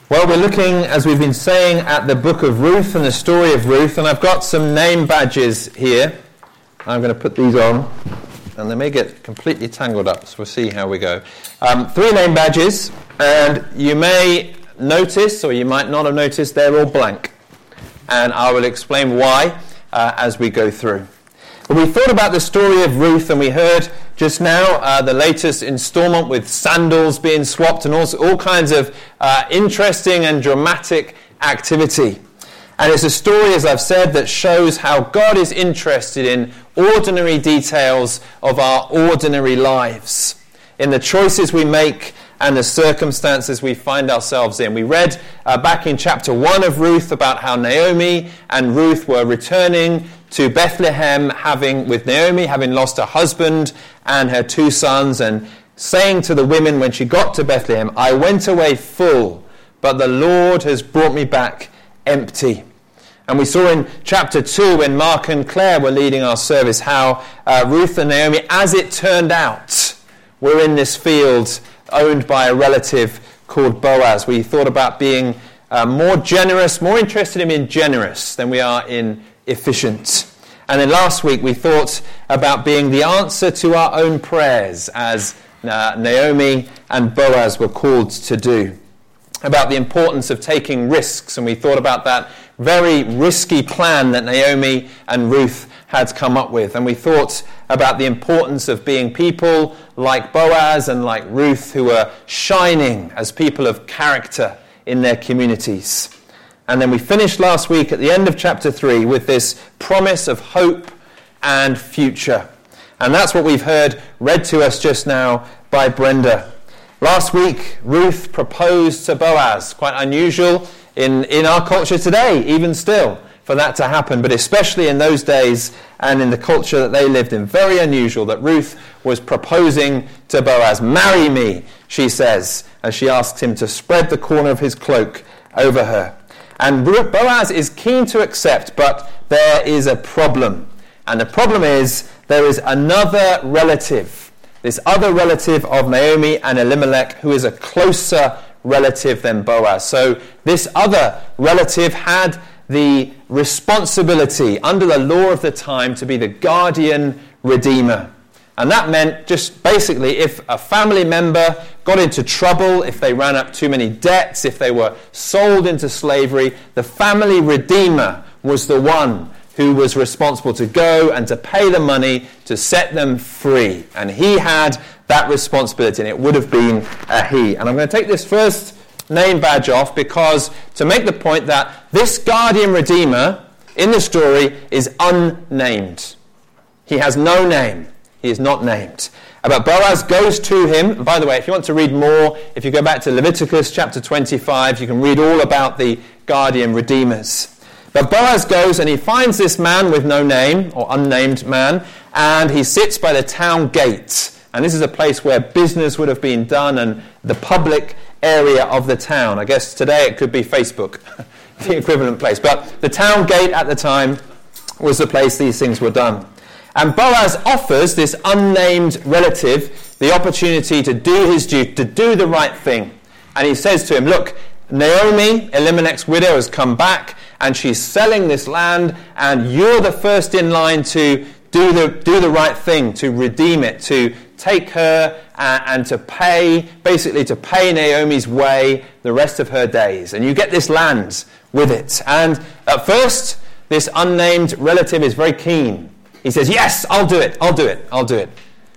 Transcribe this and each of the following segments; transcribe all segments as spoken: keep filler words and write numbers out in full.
Well, we're looking, as we've been saying, at the book of Ruth and the story of Ruth, and I've got some name badges here. I'm going to put these on, and they may get completely tangled up, so we'll see how we go. Um, three name badges, and you may notice, or you might not have noticed, they're all blank. And I will explain why uh, as we go through. Well, we thought about the story of Ruth, and we heard just now uh, the latest installment with sandals being swapped and also all kinds of uh, interesting and dramatic activity. And it's a story, as I've said, that shows how God is interested in ordinary details of our ordinary lives, in the choices we make and the circumstances we find ourselves in. We read uh, back in chapter one of Ruth about how Naomi and Ruth were returning to Bethlehem, having with Naomi having lost her husband and her two sons, and saying to the women when she got to Bethlehem, "I went away full, but the Lord has brought me back empty." And we saw in chapter two, when Mark and Claire were leading our service, how uh, Ruth and Naomi, as it turned out, were in this field owned by a relative called Boaz. We thought about being uh, more generous, more interested in being generous than we are in efficient. And then last week we thought about being the answer to our own prayers, as uh, Naomi and Boaz were called to do. About the importance of taking risks, and we thought about that very risky plan that Naomi and Ruth had come up with. And we thought about the importance of being people like Boaz and like Ruth, who are shining as people of character in their communities. And then we finished last week at the end of chapter three with this promise of hope and future. And that's what we've heard read to us just now by Brenda. Last week, Ruth proposed to Boaz. Quite unusual in, in our culture today, even still, for that to happen. But especially in those days and in the culture that they lived in. Very unusual that Ruth was proposing to Boaz. "Marry me," she says, as she asks him to spread the corner of his cloak over her. And Boaz is keen to accept, but there is a problem. And the problem is, there is another relative, this other relative of Naomi and Elimelech, who is a closer relative than Boaz. So this other relative had the responsibility under the law of the time to be the guardian redeemer. And that meant just basically if a family member got into trouble, if they ran up too many debts, if they were sold into slavery, the family redeemer was the one who was responsible to go and to pay the money to set them free. And he had that responsibility, and it would have been a he. And I'm going to take this first name badge off because to make the point that this guardian redeemer in the story is unnamed. He has no name. He is not named. But Boaz goes to him. And by the way, if you want to read more, if you go back to Leviticus chapter twenty-five, you can read all about the guardian redeemers. But Boaz goes and he finds this man with no name, or unnamed man, and he sits by the town gate. And this is a place where business would have been done and the public area of the town. I guess today it could be Facebook, the equivalent place. But the town gate at the time was the place these things were done. And Boaz offers this unnamed relative the opportunity to do his duty, to do the right thing. And he says to him, "Look, Naomi, Elimelech's widow, has come back and she's selling this land, and you're the first in line to do the do the right thing, to redeem it, to take her uh, and to pay, basically to pay Naomi's way the rest of her days. And you get this land with it." And at first, this unnamed relative is very keen. He says, "Yes, I'll do it, I'll do it, I'll do it."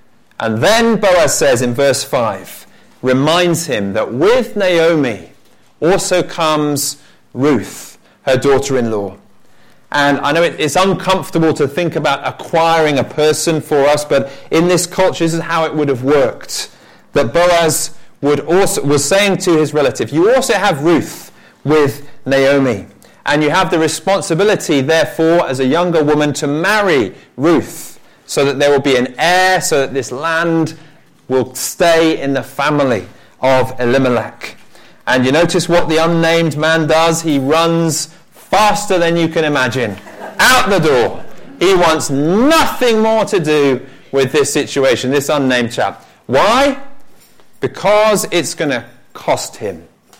And then Boaz says in verse five, reminds him that with Naomi also comes Ruth, her daughter-in-law. And I know it's uncomfortable to think about acquiring a person for us, but in this culture, this is how it would have worked. That Boaz would also was saying to his relative, "You also have Ruth with Naomi. And you have the responsibility, therefore, as a younger woman, to marry Ruth, so that there will be an heir, so that this land will stay in the family of Elimelech." And you notice what the unnamed man does? He runs faster than you can imagine. Out the door. He wants nothing more to do with this situation, this unnamed chap. Why? Because it's going to cost him.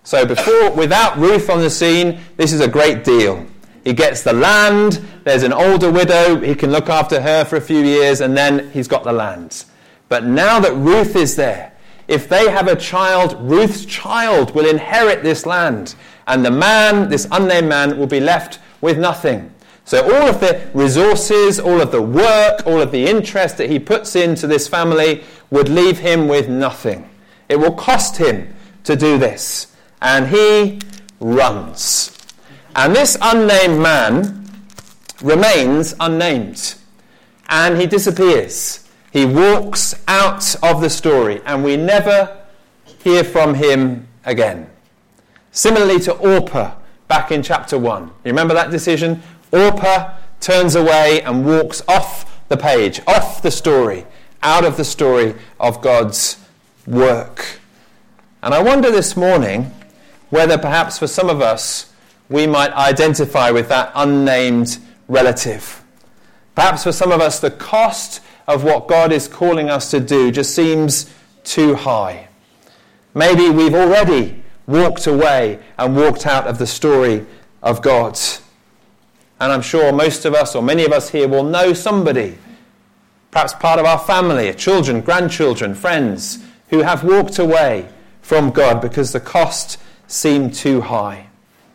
So before, without Ruth on the scene, this is a great deal. He gets the land, there's an older widow, he can look after her for a few years, and then he's got the land. But now that Ruth is there, if they have a child, Ruth's child will inherit this land. And the man, this unnamed man, will be left with nothing. So all of the resources, all of the work, all of the interest that he puts into this family would leave him with nothing. It will cost him to do this. And he runs. And this unnamed man remains unnamed. And he disappears. He walks out of the story. And we never hear from him again. Similarly to Orpah back in chapter one. You remember that decision? Orpah turns away and walks off the page, off the story, out of the story of God's work. And I wonder this morning whether perhaps for some of us we might identify with that unnamed relative. Perhaps for some of us the cost of what God is calling us to do just seems too high. Maybe we've already walked away and walked out of the story of God. And I'm sure most of us, or many of us here, will know somebody, perhaps part of our family, children, grandchildren, friends, who have walked away from God because the cost seemed too high.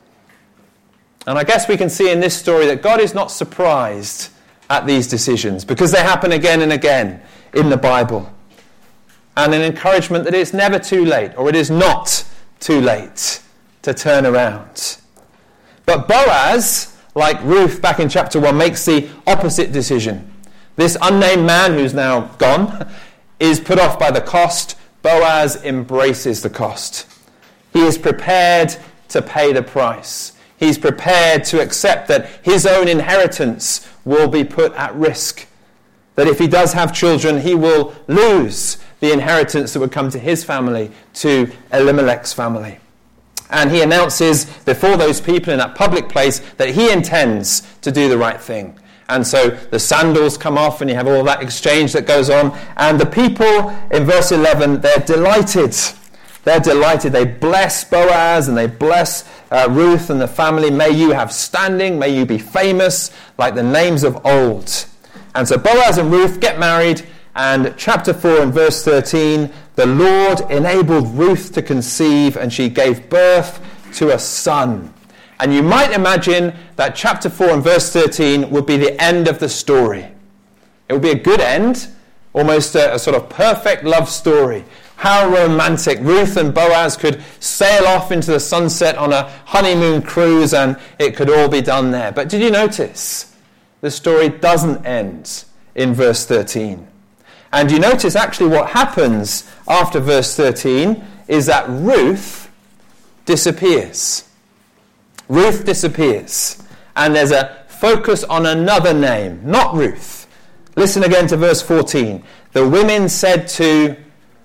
And I guess we can see in this story that God is not surprised at these decisions because they happen again and again in the Bible. And an encouragement that it's never too late, or it is not too late to turn around. But Boaz, like Ruth back in chapter one, makes the opposite decision. This unnamed man who's now gone is put off by the cost. Boaz embraces the cost. He is prepared to pay the price. He's prepared to accept that his own inheritance will be put at risk. That if he does have children, he will lose the inheritance that would come to his family, to Elimelech's family. And he announces before those people in that public place that he intends to do the right thing. And so the sandals come off and you have all that exchange that goes on. And the people in verse eleven, they're delighted. They're delighted. They bless Boaz and they bless uh, Ruth and the family. May you have standing. May you be famous like the names of old. And so Boaz and Ruth get married. And chapter four and verse thirteen, the Lord enabled Ruth to conceive and she gave birth to a son. And you might imagine that chapter four and verse thirteen would be the end of the story. It would be a good end, almost a, a sort of perfect love story. How romantic. Ruth and Boaz could sail off into the sunset on a honeymoon cruise and it could all be done there. But did you notice? The story doesn't end in verse thirteen. And you notice actually what happens after verse thirteen is that Ruth disappears. Ruth disappears. And there's a focus on another name, not Ruth. Listen again to verse fourteen. The women said to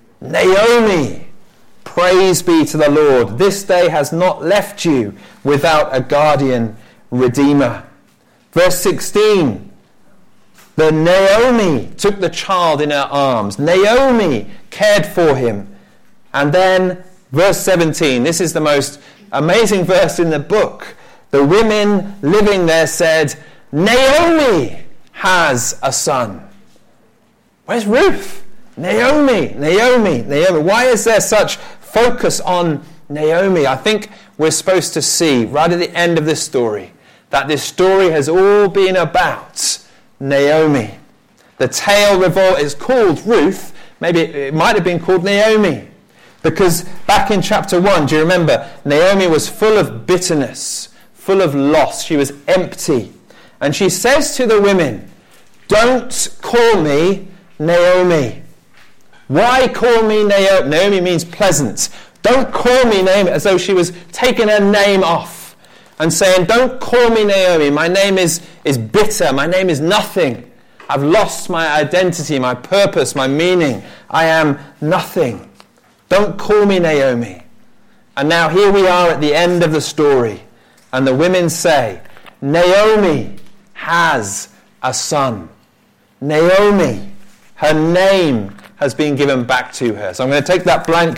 Naomi, praise be to the Lord. This day has not left you without a guardian redeemer. Verse sixteen. The Naomi took the child in her arms. Naomi cared for him. And then verse seventeen. This is the most amazing verse in the book. The women living there said, Naomi has a son. Where's Ruth? Naomi, Naomi, Naomi. Why is there such focus on Naomi? I think we're supposed to see right at the end of this story that this story has all been about Naomi. The tale revol is called Ruth. Maybe it, it might have been called Naomi. Because back in chapter one, do you remember? Naomi was full of bitterness, full of loss. She was empty. And she says to the women, don't call me Naomi. Why call me Naomi? Naomi means pleasant. Don't call me Naomi, as though she was taking her name off and saying, don't call me Naomi. My name is, is bitter. My name is nothing. I've lost my identity, my purpose, my meaning. I am nothing. Don't call me Naomi. And now here we are at the end of the story. And the women say, Naomi has a son. Naomi, her name has been given back to her. So I'm going to take that blank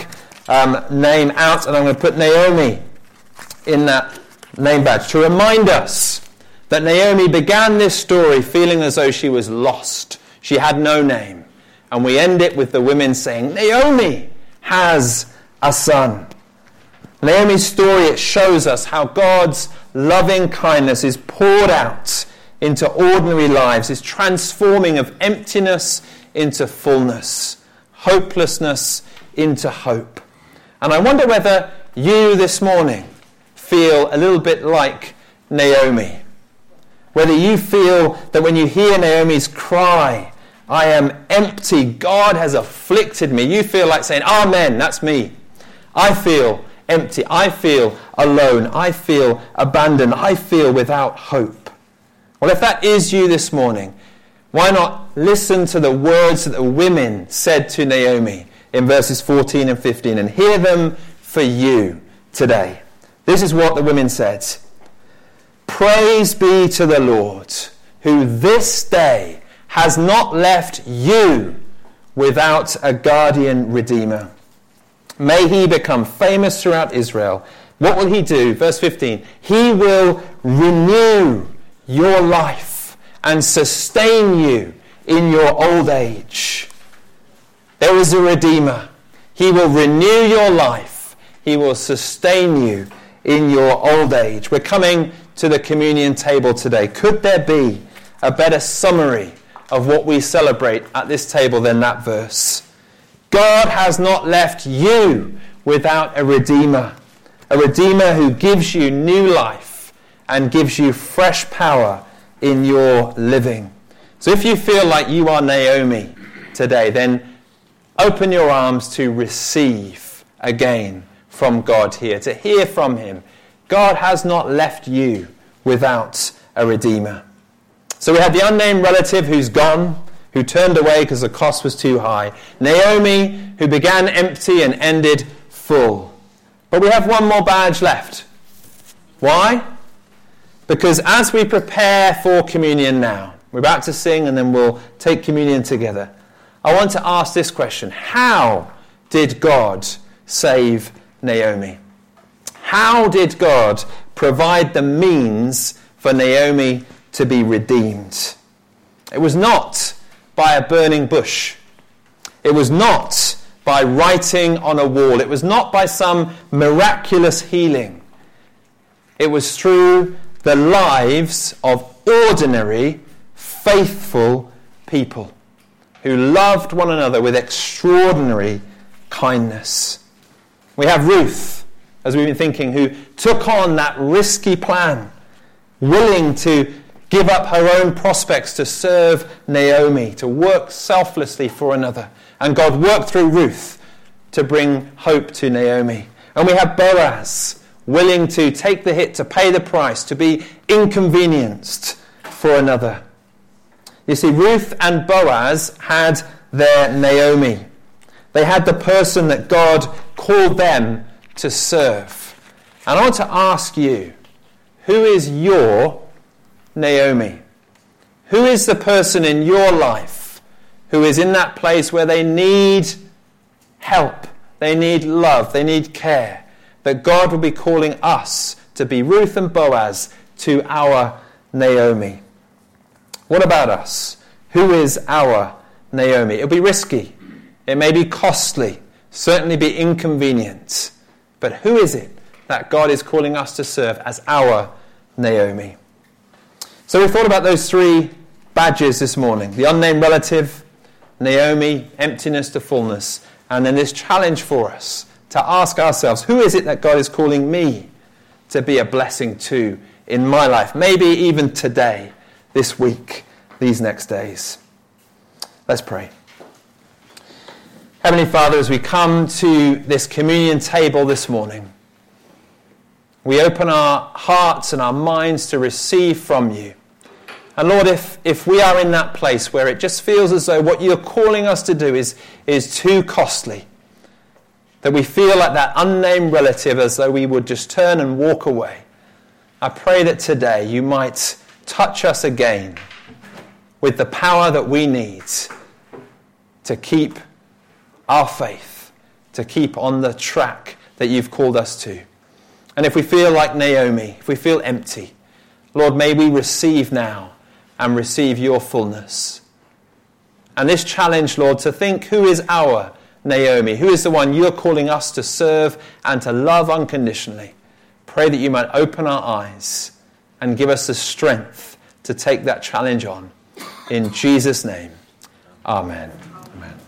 um, name out, and I'm going to put Naomi in that name badge to remind us that Naomi began this story feeling as though she was lost. She had no name. And we end it with the women saying, Naomi has a son. Naomi's story, it shows us how God's loving kindness is poured out into ordinary lives, is transforming of emptiness into fullness, hopelessness into hope. And I wonder whether you this morning feel a little bit like Naomi. Whether you feel that when you hear Naomi's cry, I am empty, God has afflicted me, you feel like saying, Amen, that's me. I feel empty, I feel alone, I feel abandoned, I feel without hope. Well, if that is you this morning, why not listen to the words that the women said to Naomi in verses fourteen and fifteen and hear them for you today. This is what the women said. Praise be to the Lord, who this day has not left you without a guardian redeemer. May he become famous throughout Israel. What will he do? Verse fifteen. He will renew your life and sustain you in your old age. There is a redeemer. He will renew your life. He will sustain you in your old age. We're coming to the communion table today. Could there be a better summary of what we celebrate at this table than that verse? God has not left you without a redeemer. A redeemer who gives you new life and gives you fresh power in your living. So if you feel like you are Naomi today, then open your arms to receive again from God here, to hear from him. God has not left you without a redeemer. So we had the unnamed relative who's gone, who turned away because the cost was too high. Naomi, who began empty and ended full. But we have one more badge left. Why? Because as we prepare for communion now, we're about to sing and then we'll take communion together. I want to ask this question. How did God save Naomi? How did God provide the means for Naomi to be redeemed? It was not by a burning bush. It was not by writing on a wall. It was not by some miraculous healing. It was through the lives of ordinary, faithful people who loved one another with extraordinary kindness. We have Ruth, as we've been thinking, who took on that risky plan, willing to give up her own prospects to serve Naomi, to work selflessly for another. And God worked through Ruth to bring hope to Naomi. And we have Boaz, willing to take the hit, to pay the price, to be inconvenienced for another. You see, Ruth and Boaz had their Naomi. They had the person that God called them to serve. And I want to ask you, who is your Naomi? Who is the person in your life who is in that place where they need help, they need love, they need care, that God will be calling us to be Ruth and Boaz to our Naomi? What about us? Who is our Naomi? It'll be risky. It may be costly. Certainly be inconvenient. But who is it that God is calling us to serve as our Naomi? So we thought about those three badges this morning. The unnamed relative, Naomi, emptiness to fullness. And then this challenge for us to ask ourselves, who is it that God is calling me to be a blessing to in my life? Maybe even today, this week, these next days. Let's pray. Heavenly Father, as we come to this communion table this morning, we open our hearts and our minds to receive from you. And Lord, if, if we are in that place where it just feels as though what you're calling us to do is, is too costly, that we feel like that unnamed relative as though we would just turn and walk away, I pray that today you might touch us again with the power that we need to keep our faith, to keep on the track that you've called us to. And if we feel like Naomi, if we feel empty, Lord, may we receive now and receive your fullness. And this challenge, Lord, to think who is our Naomi, who is the one you're calling us to serve and to love unconditionally. Pray that you might open our eyes and give us the strength to take that challenge on. In Jesus' name, amen.